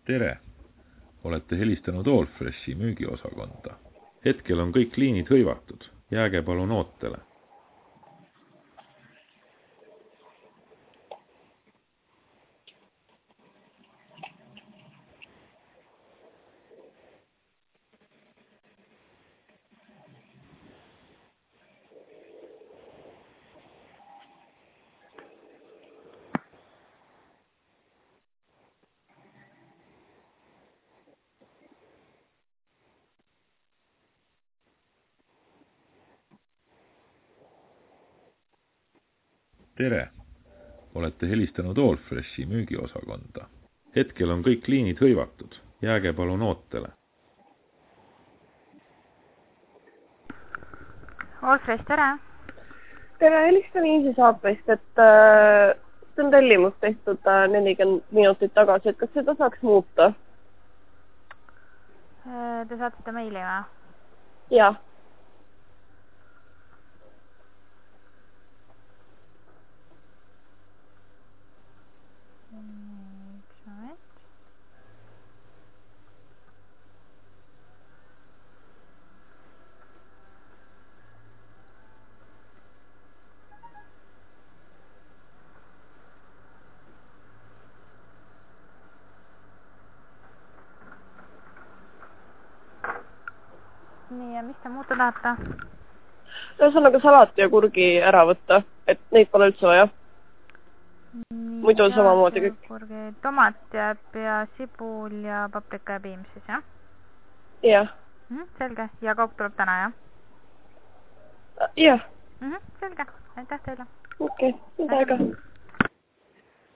Tere! Olete helistanud Allfreshi müügiosakonda. Hetkel on kõik liinid hõivatud. Jääge palun ootele. Tere! Olete helistanud Allfreshi müügiosakonda. Hetkel on kõik liinid hõivatud. Jääge palun ootele. Allfresh, tere! Tere, helistan Easy saatest, et see on tellimus tehtud 40 minutit tagasi, et kas seda saaks muuta? Te saatsite meili või? Jah. Üks moment. Nii, ja mis te muuta tahate? Ühesõnaga salati ja kurgi ära võtta, et neid pole üldse vaja. Muidu on samamoodi kõik. Tomat jääb ja sibul ja paprika ja piim siis, jah? Jah. Selge. Ja kaup tuleb täna, jah? Jah. Selge. Aitäh teile. Okei, mida aega.